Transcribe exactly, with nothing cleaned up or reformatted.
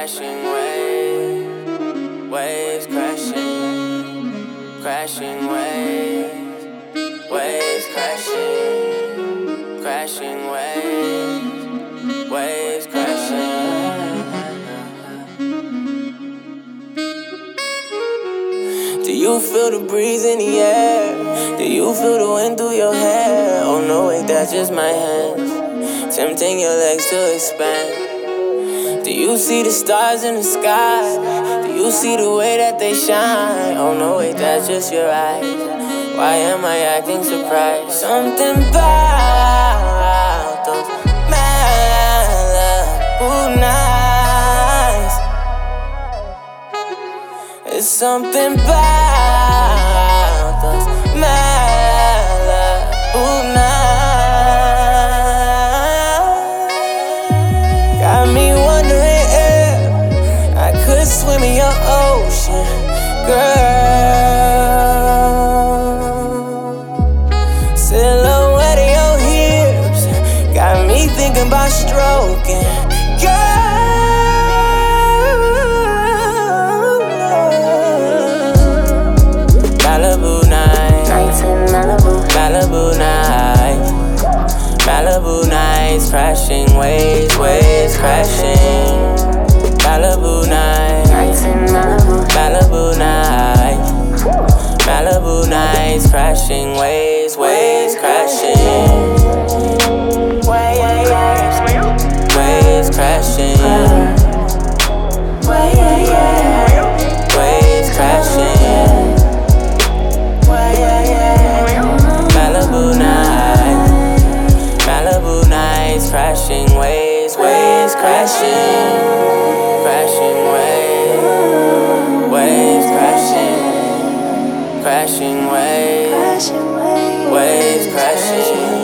crashing waves, waves crashing, crashing waves, waves crashing, crashing waves, waves crashing. Do you feel the breeze in the air? Do you feel the wind through your hair? Oh no, wait, that's just my hands tempting your legs to expand. Do you see the stars in the sky? Do you see the way that they shine? Oh no, wait, that's just your eyes. Why am I acting surprised? Something about those Malibu nights. It's something about those Malibu nights. Got me wondering if I could swim in your ocean, girl. Silhouette of your hips got me thinking about stroking, girl. Malibu nights, Nights in Malibu, Malibu nights, Malibu nights, crashing waves, waves crashing. Malibu nights, nights in Malibu, Malibu nights, Malibu nights, crashing waves, waves crashing. Waves, waves crashing. Waves crashing. Malibu nights, Malibu nights, crashing waves, waves crashing, crashing waves, waves crashing, crashing waves, waves crashing.